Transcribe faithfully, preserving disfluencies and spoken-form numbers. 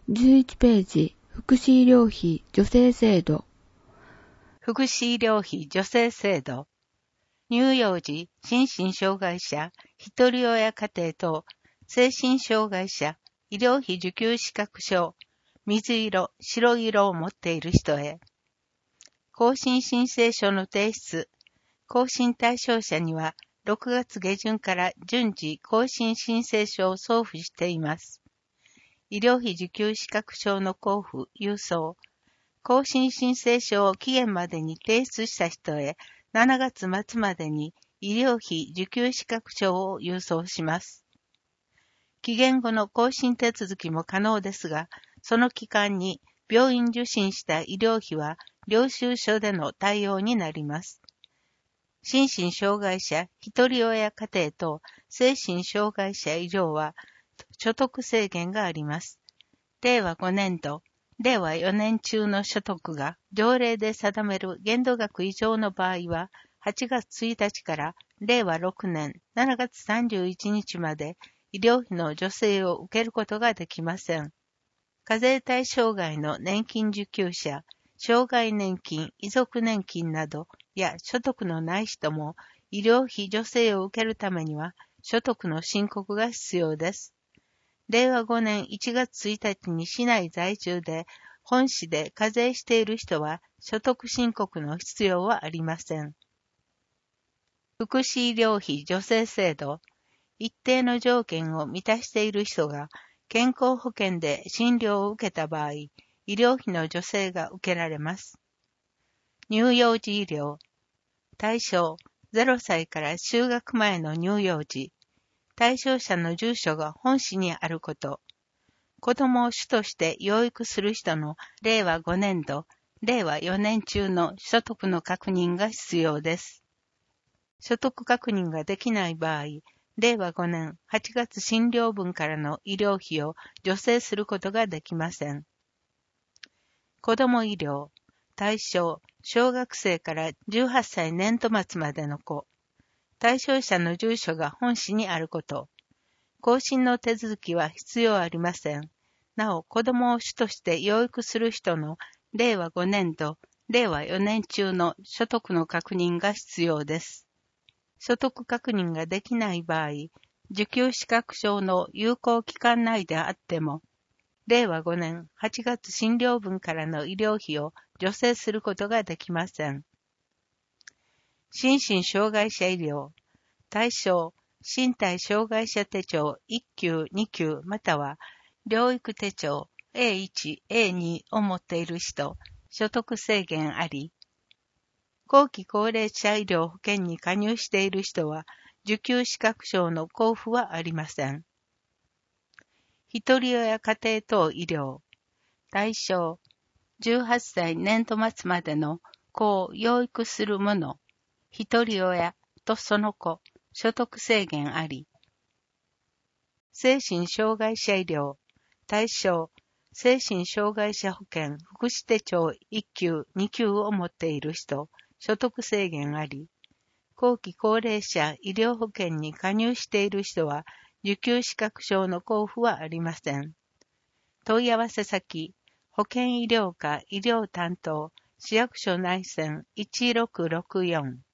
じゅういちページ、福祉医療費助成制度。 福祉医療費助成制度。乳幼児、心身障害者、ひとり親家庭等、精神障害者、医療費受給資格証、水色、白色を持っている人へ。更新申請書の提出。更新対象者には、ろくがつ下旬から順次更新申請書を送付しています。医療費受給資格証の交付、郵送。更新申請書を期限までに提出した人へ、しちがつ末までに医療費受給資格証を郵送します。期限後の更新手続きも可能ですが、その期間に病院受診した医療費は領収書での対応になります。心身障害者、ひとり親家庭と精神障害者医療は所得制限があります。れいわごねんど、れいわよねん中の所得が条例で定める限度額以上の場合は、はちがつついたちかられいわろくねんしちがつさんじゅういちにちまで医療費の助成を受けることができません。課税対象外の年金受給者、障害年金、遺族年金などや所得のない人も医療費助成を受けるためには所得の申告が必要です。れいわごねんいちがつついたちに市内在住で本市で課税している人は所得申告の必要はありません。福祉医療費助成制度。一定の条件を満たしている人が健康保険で診療を受けた場合、医療費の助成が受けられます。乳幼児医療。対象、ゼロさいから就学前の乳幼児。対象者の住所が本市にあること。子供を主として養育する人のれいわごねんど、れいわよねん中の所得の確認が必要です。所得確認ができない場合、れいわごねんはちがつ診療分からの医療費を助成することができません。子ども医療。対象、小学生からじゅうはっさい年度末までの子。対象者の住所が本市にあること。更新の手続きは必要ありません。なお、子どもを主として養育する人のれいわごねんど、れいわよねん中の所得の確認が必要です。所得確認ができない場合、受給資格証の有効期間内であっても、れいわごねんはちがつ診療分からの医療費を助成することができません。心身障害者医療。対象、身体障害者手帳いっきゅう、にきゅうまたは療育手帳 エーいち、エーに を持っている人、所得制限あり。後期高齢者医療保険に加入している人は、受給資格証の交付はありません。ひとり親家庭等医療。対象、じゅうはっさい年度末までの子を養育する者、ひとり親とその子、所得制限あり。精神障害者医療。対象、精神障害者保険福祉手帳いっきゅう、にきゅうを持っている人、所得制限あり。後期高齢者医療保険に加入している人は、受給資格証の交付はありません。問い合わせ先、保健医療課医療担当、市役所内線いちろくろくよん。